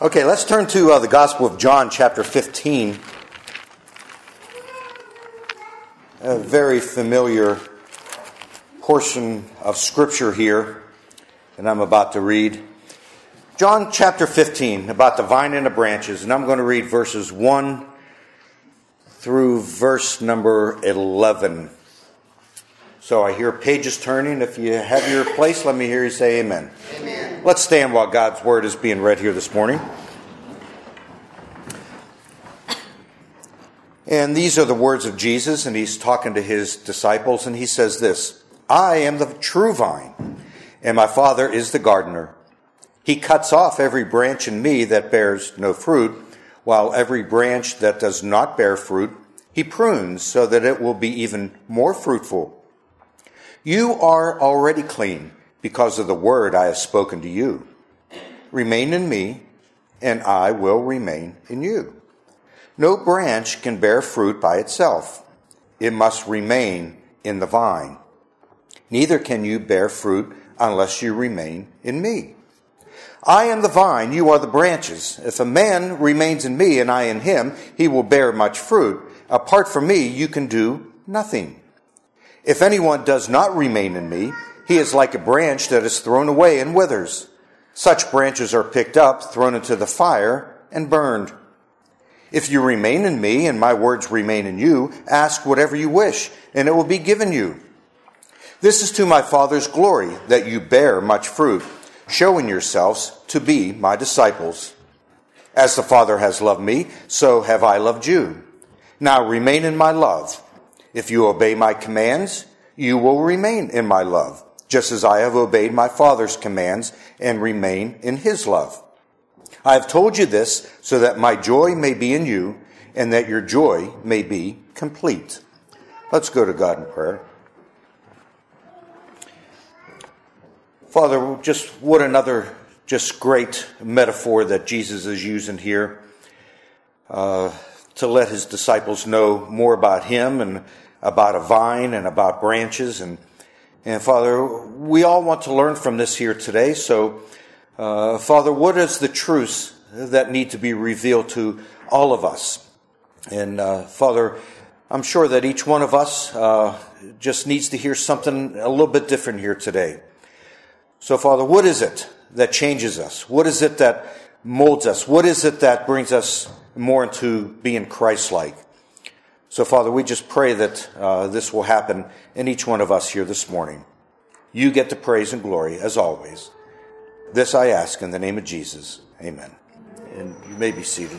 Okay, let's turn to the Gospel of John, chapter 15. A very familiar portion of Scripture here that I'm about to read. John chapter 15, about the vine and the branches, and I'm going to read verses 1 through verse number 11. So I hear pages turning. If you have your place, let me hear you say amen. Amen. Let's stand while God's Word is being read here this morning. And these are the words of Jesus, and he's talking to his disciples, and he says this: I am the true vine, and my Father is the gardener. He cuts off every branch in me that bears no fruit, while every branch that does not bear fruit, he prunes so that it will be even more fruitful. You are already clean because of the word I have spoken to you. Remain in me, and I will remain in you. No branch can bear fruit by itself. It must remain in the vine. Neither can you bear fruit unless you remain in me. I am the vine, you are the branches. If a man remains in me and I in him, he will bear much fruit. Apart from me, you can do nothing. If anyone does not remain in me, he is like a branch that is thrown away and withers. Such branches are picked up, thrown into the fire, and burned. If you remain in me and my words remain in you, ask whatever you wish, and it will be given you. This is to my Father's glory, that you bear much fruit, showing yourselves to be my disciples. As the Father has loved me, so have I loved you. Now remain in my love. If you obey my commands, you will remain in my love, just as I have obeyed my Father's commands and remain in his love. I have told you this so that my joy may be in you and that your joy may be complete. Let's go to God in prayer. Father, what another great metaphor that Jesus is using here to let his disciples know more about him and about a vine and about branches. And Father, we all want to learn from this here today. So, Father, what is the truths that need to be revealed to all of us? And Father, I'm sure that each one of us just needs to hear something a little bit different here today. So, Father, what is it that changes us? What is it that molds us? What is it that brings us more into being Christ-like? So, Father, we just pray that this will happen in each one of us here this morning. You get the praise and glory, as always. This I ask in the name of Jesus. Amen. And you may be seated.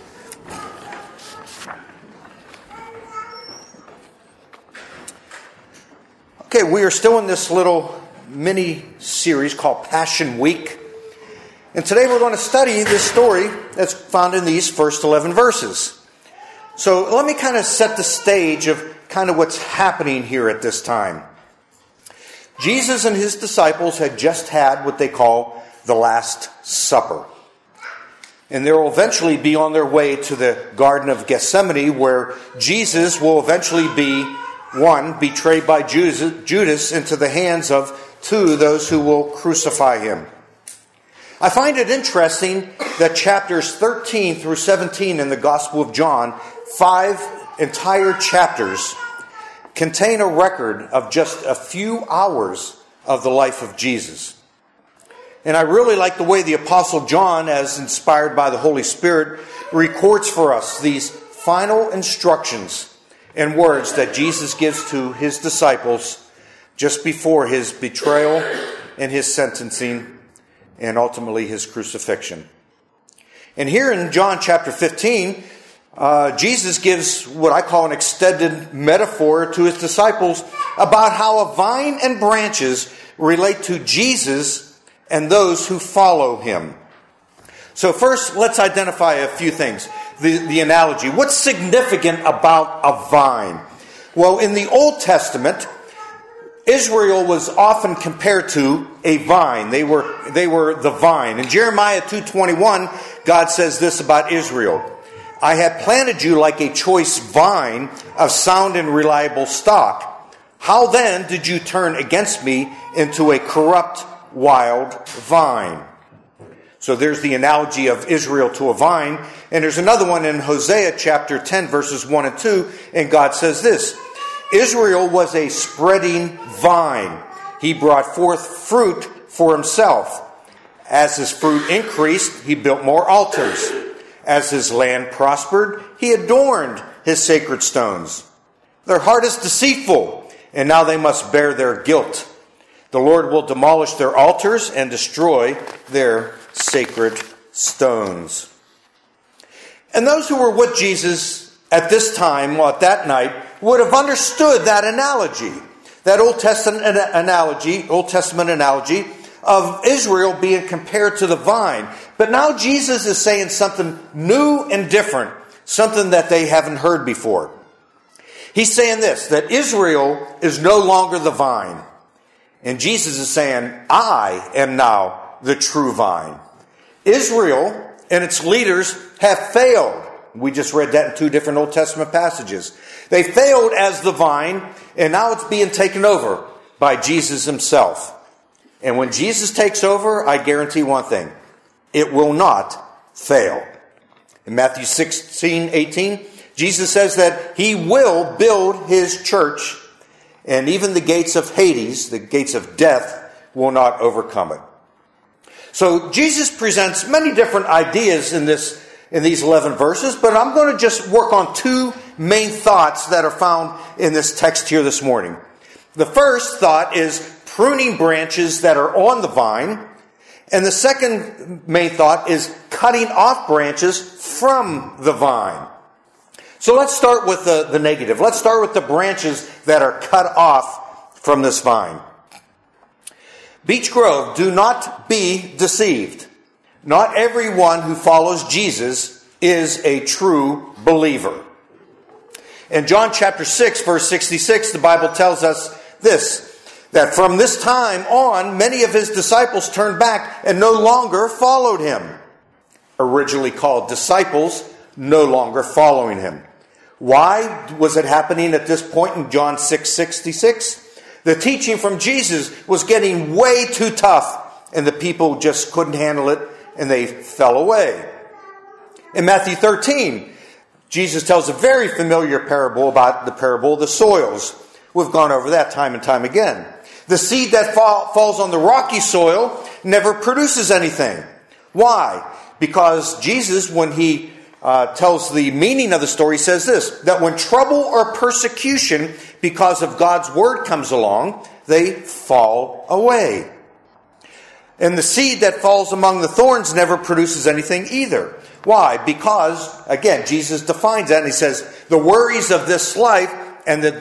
Okay, we are still in this little mini-series called Passion Week. And today we're going to study this story that's found in these first 11 verses. So let me kind of set the stage of kind of what's happening here at this time. Jesus and his disciples had just had what they call the Last Supper. And they'll eventually be on their way to the Garden of Gethsemane, where Jesus will eventually be, betrayed by Judas into the hands of those who will crucify him. I find it interesting that chapters 13 through 17 in the Gospel of John, 5 entire chapters, contain a record of just a few hours of the life of Jesus. And I really like the way the Apostle John, as inspired by the Holy Spirit, records for us these final instructions and words that Jesus gives to his disciples just before his betrayal and his sentencing and ultimately his crucifixion. And here in John chapter 15, Jesus gives what I call an extended metaphor to his disciples about how a vine and branches relate to Jesus and those who follow him. So first, let's identify a few things. The analogy. What's significant about a vine? Well, in the Old Testament, Israel was often compared to a vine. They were the vine. In Jeremiah 2:21, God says this about Israel: I have planted you like a choice vine of sound and reliable stock. How then did you turn against me into a corrupt, wild vine? So there's the analogy of Israel to a vine. And there's another one in Hosea chapter 10, verses 1 and 2. And God says this, Israel was a spreading vine. He brought forth fruit for himself. As his fruit increased, he built more altars. As his land prospered, he adorned his sacred stones. Their heart is deceitful, and now they must bear their guilt. The Lord will demolish their altars and destroy their sacred stones. And those who were with Jesus at this time, or at that night, would have understood that analogy, that Old Testament analogy of Israel being compared to the vine. But now Jesus is saying something new and different, something that they haven't heard before. He's saying this, that Israel is no longer the vine. And Jesus is saying, I am now the true vine. Israel and its leaders have failed. We just read that in two different Old Testament passages. They failed as the vine, and now it's being taken over by Jesus himself. And when Jesus takes over, I guarantee one thing. It will not fail. In Matthew 16:18, Jesus says that he will build his church, and even the gates of Hades, the gates of death, will not overcome it. So Jesus presents many different ideas in these 11 verses, but I'm going to just work on two main thoughts that are found in this text here this morning. The first thought is pruning branches that are on the vine, and the second main thought is cutting off branches from the vine. So let's start with the negative. Let's start with the branches that are cut off from this vine. Beech Grove, do not be deceived. Not everyone who follows Jesus is a true believer. In John chapter 6, verse 66, the Bible tells us this, that from this time on, many of his disciples turned back and no longer followed him. Originally called disciples, no longer following him. Why was it happening at this point in John 6:66? The teaching from Jesus was getting way too tough, and the people just couldn't handle it, and they fell away. In Matthew 13, Jesus tells a very familiar parable about the parable of the soils. We've gone over that time and time again. The seed that falls on the rocky soil never produces anything. Why? Because Jesus, when he tells the meaning of the story, says this, that when trouble or persecution because of God's word comes along, they fall away. And the seed that falls among the thorns never produces anything either. Why? Because, again, Jesus defines that and he says, the worries of this life and the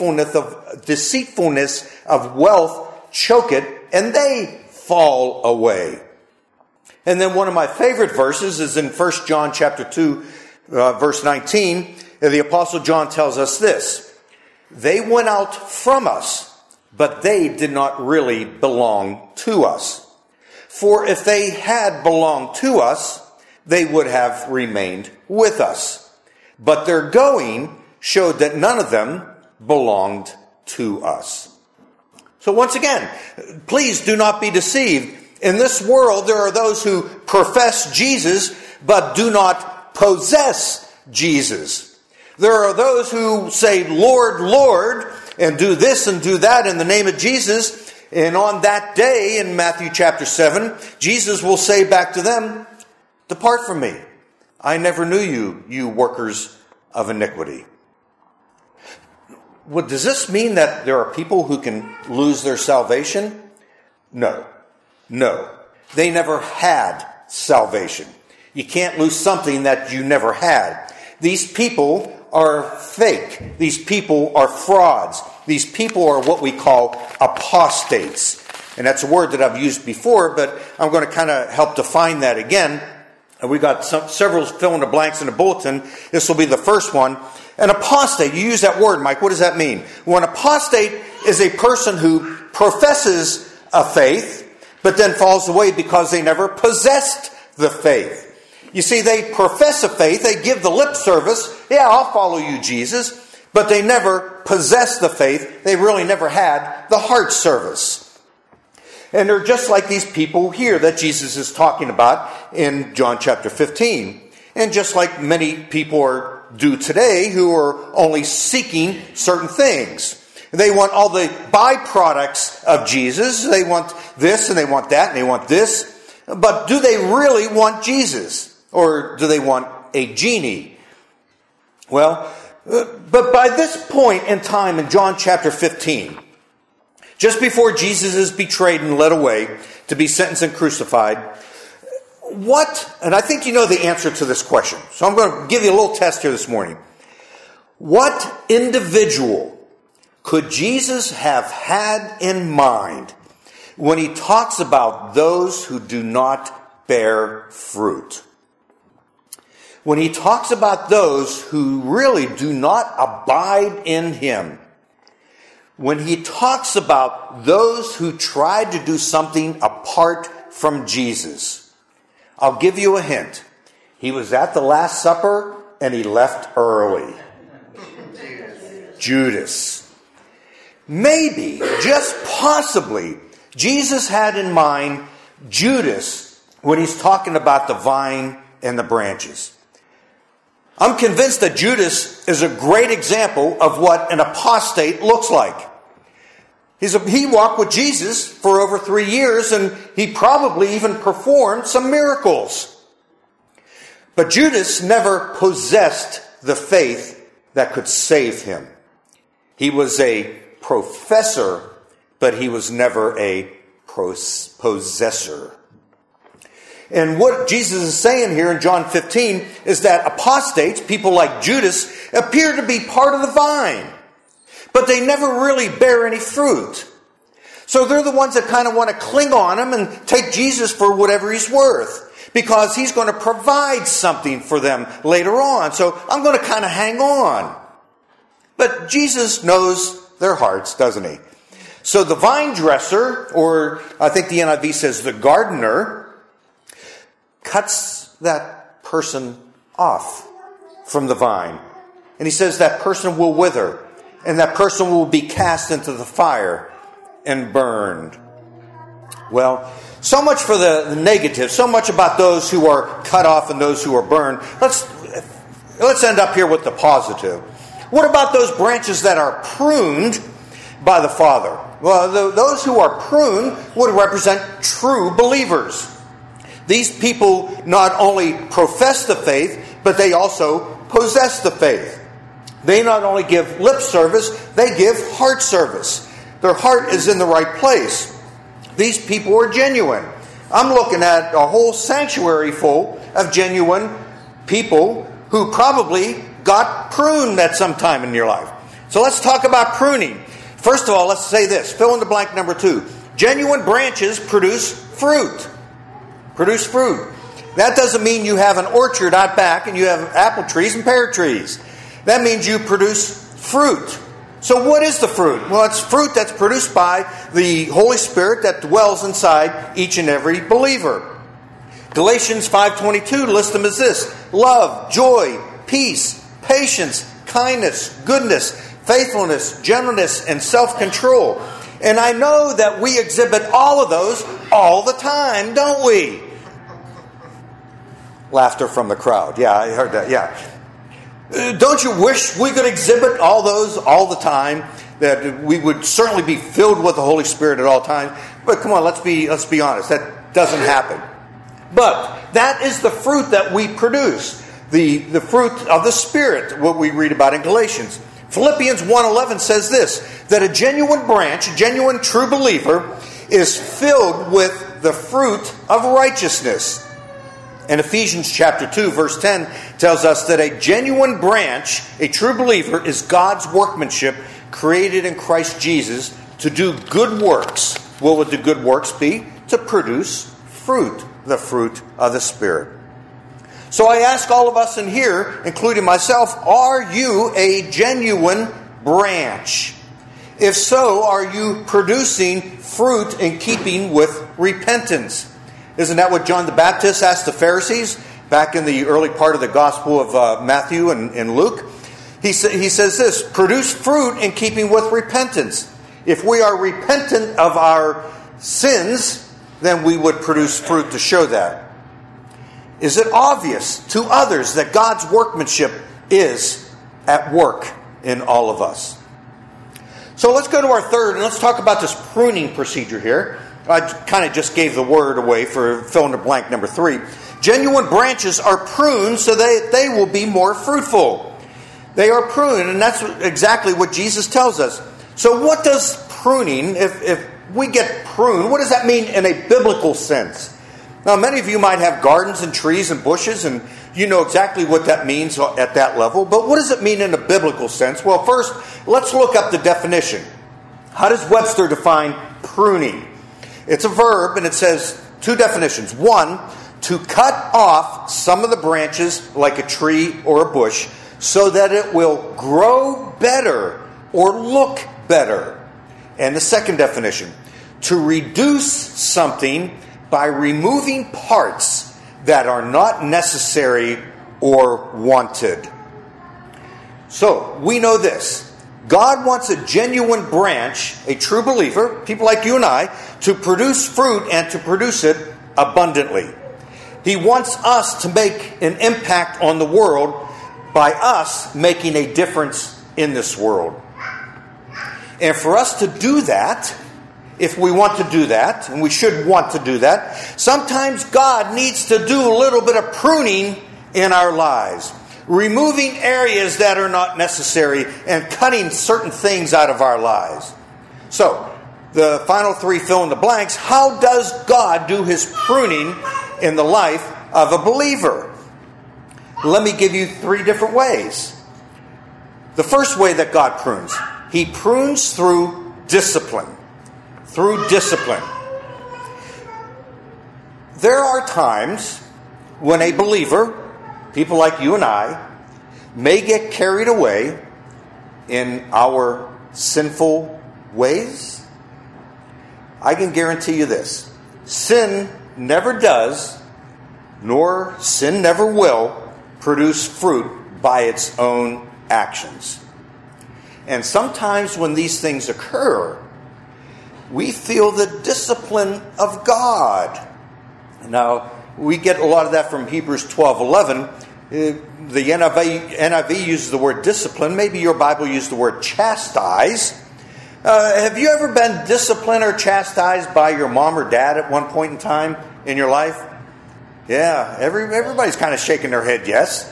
deceitfulness of wealth choke it, and they fall away. And then one of my favorite verses is in 1 John chapter 2, verse 19. The Apostle John tells us this, they went out from us, but they did not really belong to us. For if they had belonged to us, they would have remained with us. But their going showed that none of them belonged to us. So once again, please do not be deceived. In this world, there are those who profess Jesus, but do not possess Jesus. There are those who say, Lord, Lord, and do this and do that in the name of Jesus. And on that day, in Matthew chapter 7, Jesus will say back to them, depart from me. I never knew you, you workers of iniquity. Well, does this mean that there are people who can lose their salvation? No. They never had salvation. You can't lose something that you never had. These people are fake. These people are frauds. These people are what we call apostates. And that's a word that I've used before, but I'm going to kind of help define that again. And we've got several fill in the blanks in the bulletin. This will be the first one. An apostate, you use that word, Mike. What does that mean? Well, an apostate is a person who professes a faith, but then falls away because they never possessed the faith. You see, they profess a faith, they give the lip service, yeah, I'll follow you, Jesus, but they never possess the faith. They really never had the heart service. And they're just like these people here that Jesus is talking about in John chapter 15. And just like many people do today who are only seeking certain things. They want all the byproducts of Jesus. They want this and they want that and they want this. But do they really want Jesus? Or do they want a genie? Well, but by this point in time in John chapter 15, just before Jesus is betrayed and led away to be sentenced and crucified, and I think you know the answer to this question, so I'm going to give you a little test here this morning. What individual could Jesus have had in mind when he talks about those who do not bear fruit? When he talks about those who really do not abide in him, when he talks about those who tried to do something apart from Jesus, I'll give you a hint. He was at the Last Supper and he left early. Judas. Maybe, just possibly, Jesus had in mind Judas when he's talking about the vine and the branches. I'm convinced that Judas is a great example of what an apostate looks like. He walked with Jesus for over 3 years, and he probably even performed some miracles. But Judas never possessed the faith that could save him. He was a professor, but he was never a possessor. And what Jesus is saying here in John 15 is that apostates, people like Judas, appear to be part of the vine, but they never really bear any fruit. So they're the ones that kind of want to cling on him and take Jesus for whatever he's worth, because he's going to provide something for them later on. So I'm going to kind of hang on. But Jesus knows their hearts, doesn't he? So the vine dresser, or I think the NIV says the gardener, cuts that person off from the vine. And he says that person will wither, and that person will be cast into the fire and burned. Well, so much for the negative, so much about those who are cut off and those who are burned. Let's end up here with the positive. What about those branches that are pruned by the Father? Well, those who are pruned would represent true believers. These people not only profess the faith, but they also possess the faith. They not only give lip service, they give heart service. Their heart is in the right place. These people are genuine. I'm looking at a whole sanctuary full of genuine people who probably got pruned at some time in your life. So let's talk about pruning. First of all, let's say this. Fill in the blank number 2. Genuine branches produce fruit. Produce fruit. That doesn't mean you have an orchard out back and you have apple trees and pear trees. That means you produce fruit. So what is the fruit? Well, it's fruit that's produced by the Holy Spirit that dwells inside each and every believer. Galatians 5:22 lists them as this: love, joy, peace, patience, kindness, goodness, faithfulness, gentleness, and self-control. And I know that we exhibit all of those all the time, don't we? Laughter from the crowd. Yeah, I heard that. Yeah. Don't you wish we could exhibit all those all the time? That we would certainly be filled with the Holy Spirit at all times. But come on, let's be honest. That doesn't happen. But that is the fruit that we produce. The fruit of the Spirit, what we read about in Galatians. Philippians 1:11 says this, that a genuine branch, a genuine true believer, is filled with the fruit of righteousness. And Ephesians chapter 2, verse 10 tells us that a genuine branch, a true believer, is God's workmanship created in Christ Jesus to do good works. What would the good works be? To produce fruit, the fruit of the Spirit. So I ask all of us in here, including myself, are you a genuine branch? If so, are you producing fruit in keeping with repentance? Isn't that what John the Baptist asked the Pharisees back in the early part of the Gospel of Matthew and Luke? He says this: produce fruit in keeping with repentance. If we are repentant of our sins, then we would produce fruit to show that. Is it obvious to others that God's workmanship is at work in all of us? So let's go to our third, and let's talk about this pruning procedure here. I kind of just gave the word away for fill in the blank number 3. Genuine branches are pruned so that they will be more fruitful. They are pruned, and that's exactly what Jesus tells us. So what does pruning, if we get pruned, what does that mean in a biblical sense? Now, many of you might have gardens and trees and bushes, and you know exactly what that means at that level. But what does it mean in a biblical sense? Well, first, let's look up the definition. How does Webster define pruning? It's a verb, and it says 2 definitions. 1, to cut off some of the branches like a tree or a bush so that it will grow better or look better. And the second definition, to reduce something by removing parts that are not necessary or wanted. So, we know this. God wants a genuine branch, a true believer, people like you and I, to produce fruit and to produce it abundantly. He wants us to make an impact on the world by us making a difference in this world. And for us to do that, if we want to do that, and we should want to do that, sometimes God needs to do a little bit of pruning in our lives. Removing areas that are not necessary and cutting certain things out of our lives. So, the final 3 fill in the blanks. How does God do His pruning in the life of a believer? Let me give you 3 different ways. The first way that God prunes, He prunes through discipline. Through discipline. There are times when a believer, people like you and I, may get carried away in our sinful ways. I can guarantee you this. Sin never does, nor sin never will, produce fruit by its own actions. And sometimes when these things occur, we feel the discipline of God. Now, we get a lot of that from Hebrews 12:11. The NIV uses the word discipline. Maybe your Bible used the word chastise. Have you ever been disciplined or chastised by your mom or dad at one point in time in your life? Yeah, everybody's kind of shaking their head yes.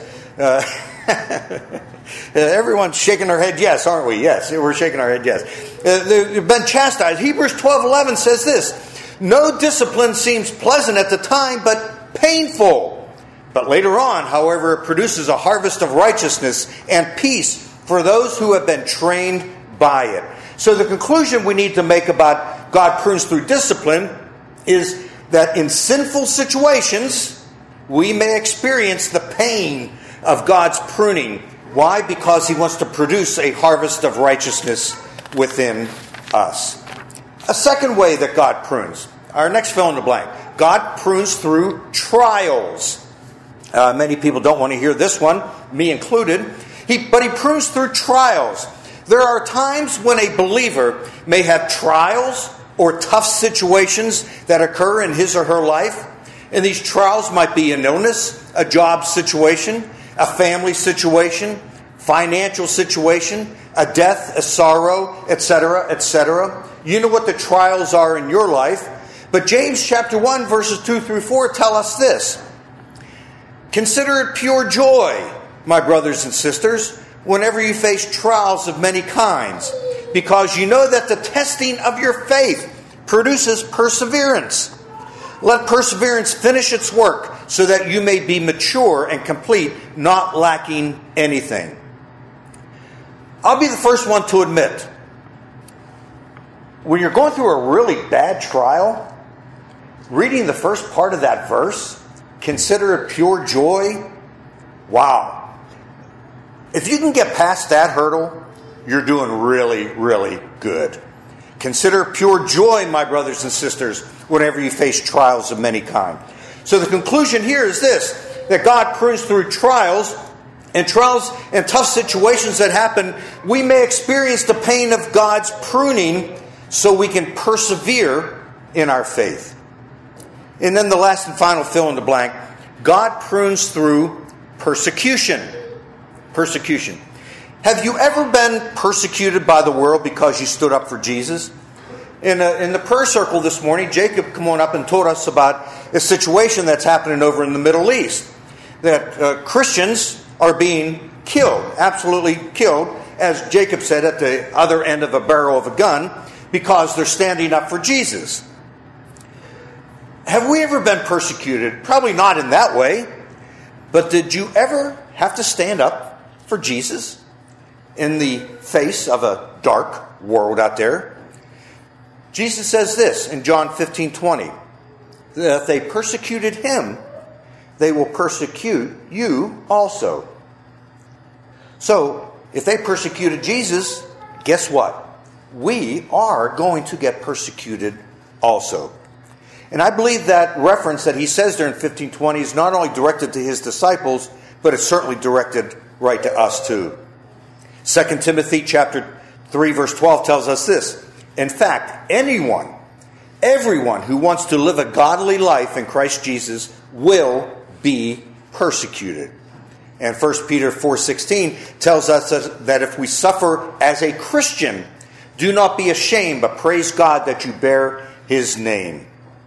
Everyone's shaking their head yes, aren't we? Yes, we're shaking our head yes. They've been chastised. Hebrews 12:11 says this: no discipline seems pleasant at the time, but painful. But later on, however, it produces a harvest of righteousness and peace for those who have been trained by it. So the conclusion we need to make about God prunes through discipline is that in sinful situations, we may experience the pain of God's pruning. Why? Because He wants to produce a harvest of righteousness within us. A second way that God prunes, our next fill in the blank, God prunes through trials. Many people don't want to hear this one, me included. But He prunes through trials. There are times when a believer may have trials or tough situations that occur in his or her life. And these trials might be an illness, a job situation, a family situation, financial situation, a death, a sorrow, etc., etc. You know what the trials are in your life. But James chapter 1 verses 2 through 4 tell us this: consider it pure joy, my brothers and sisters, whenever you face trials of many kinds, because you know that the testing of your faith produces perseverance. Let perseverance finish its work, so that you may be mature and complete, not lacking anything. I'll be the first one to admit, when you're going through a really bad trial, reading the first part of that verse, consider it pure joy, wow. If you can get past that hurdle, you're doing really, really good. Consider pure joy, my brothers and sisters, whenever you face trials of many kinds. So the conclusion here is this: that God prunes through trials and tough situations that happen. We may experience the pain of God's pruning so we can persevere in our faith. And then the last and final fill in the blank, God prunes through persecution. Persecution. Have you ever been persecuted by the world because you stood up for Jesus? In the prayer circle this morning, Jacob came on up and told us about a situation that's happening over in the Middle East. That Christians are being killed, absolutely killed, as Jacob said, at the other end of a barrel of a gun, because they're standing up for Jesus. Have we ever been persecuted? Probably not in that way. But did you ever have to stand up for Jesus in the face of a dark world out there? Jesus says this in John 15:20, that if they persecuted him, they will persecute you also. So, if they persecuted Jesus, guess what? We are going to get persecuted also. And I believe that reference that he says there in 15:20 is not only directed to his disciples, but it's certainly directed right to us too. 2 Timothy chapter 3 verse 12 tells us this. In fact, everyone who wants to live a godly life in Christ Jesus will be persecuted. And 1 Peter 4:16 tells us that if we suffer as a Christian, do not be ashamed, but praise God that you bear his name.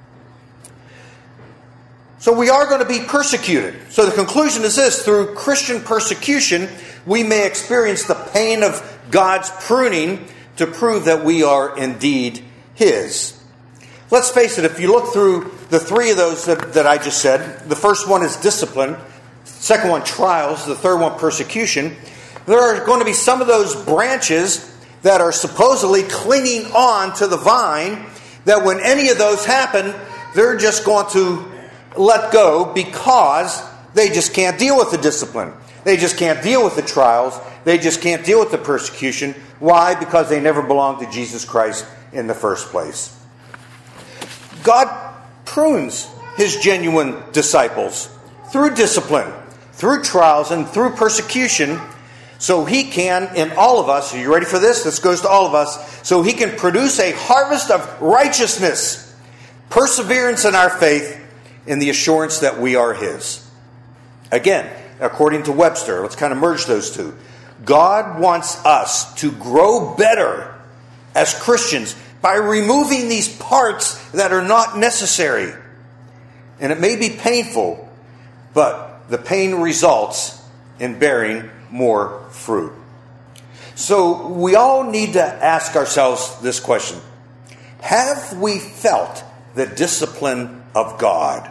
So we are going to be persecuted. So the conclusion is this: through Christian persecution, we may experience the pain of God's pruning to prove that we are indeed his. Let's face it, if you look through the three of those that I just said, the first one is discipline, second one trials, the third one persecution. There are going to be some of those branches that are supposedly clinging on to the vine that when any of those happen, they're just going to let go because they just can't deal with the discipline. They just can't deal with the trials. They just can't deal with the persecution. Why? Because they never belonged to Jesus Christ in the first place. God prunes his genuine disciples through discipline, through trials, and through persecution, so he can, in all of us, are you ready for this? This goes to all of us. So he can produce a harvest of righteousness, perseverance in our faith, in the assurance that we are his. Again, according to Webster, let's kind of merge those two. God wants us to grow better as Christians by removing these parts that are not necessary. And it may be painful, but the pain results in bearing more fruit. So we all need to ask ourselves this question: have we felt the discipline of God?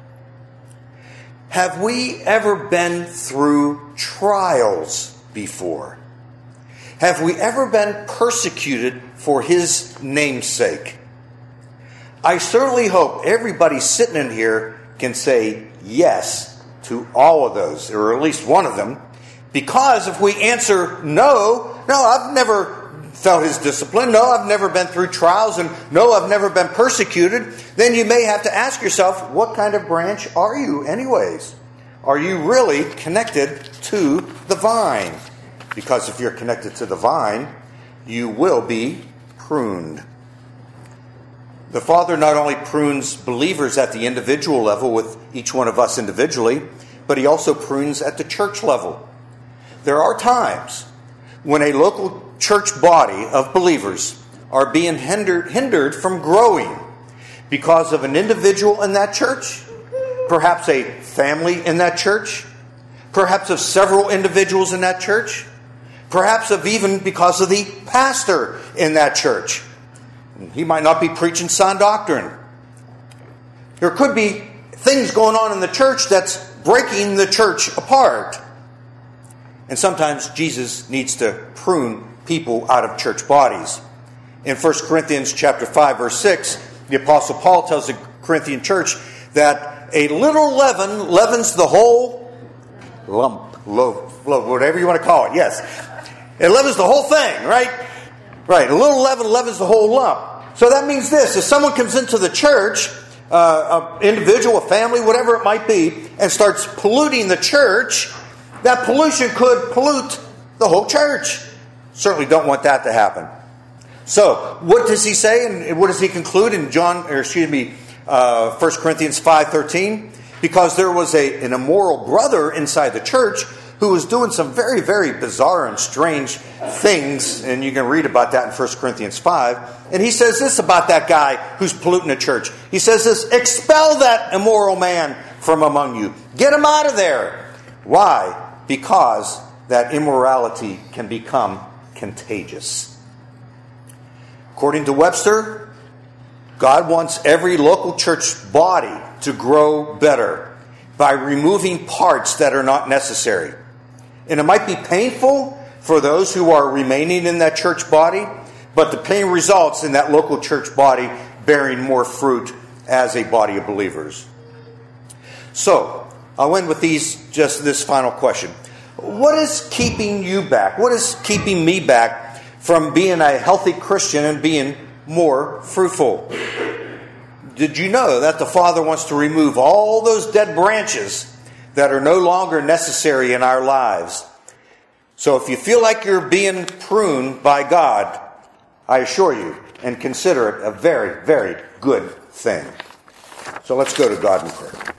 Have we ever been through trials before? Have we ever been persecuted for his name's sake? I certainly hope everybody sitting in here can say yes to all of those, or at least one of them. Because if we answer no, I've never felt his discipline, no, I've never been through trials, and no, I've never been persecuted, then you may have to ask yourself, what kind of branch are you anyways? Are you really connected to the vine? Because if you're connected to the vine, you will be pruned. The Father not only prunes believers at the individual level with each one of us individually, but he also prunes at the church level. There are times when a local church body of believers are being hindered from growing because of an individual in that church, perhaps a family in that church, perhaps of several individuals in that church, perhaps of even because of the pastor in that church. He might not be preaching sound doctrine. There could be things going on in the church that's breaking the church apart. And sometimes Jesus needs to prune people out of church bodies. In 1 Corinthians chapter 5, verse 6, the Apostle Paul tells the Corinthian church that a little leaven leavens the whole lump, loaf, whatever you want to call it. Yes. It leavens the whole thing, right? Right. A little leaven leavens the whole lump. So that means this: if someone comes into the church, an individual, a family, whatever it might be, and starts polluting the church, that pollution could pollute the whole church. Certainly don't want that to happen. So, what does he say, and what does he conclude in 1 Corinthians 5:13? Because there was an immoral brother inside the church who was doing some very, very bizarre and strange things, and you can read about that in 1 Corinthians 5. And he says this about that guy who's polluting the church. He says this, expel that immoral man from among you. Get him out of there. Why? Because that immorality can become contagious. According to Webster, God wants every local church body to grow better by removing parts that are not necessary. And it might be painful for those who are remaining in that church body, but the pain results in that local church body bearing more fruit as a body of believers. So, I'll end with this final question. What is keeping you back? What is keeping me back from being a healthy Christian and being more fruitful? Did you know that the Father wants to remove all those dead branches that are no longer necessary in our lives? So if you feel like you're being pruned by God, I assure you, and consider it a very, very good thing. So let's go to God in prayer.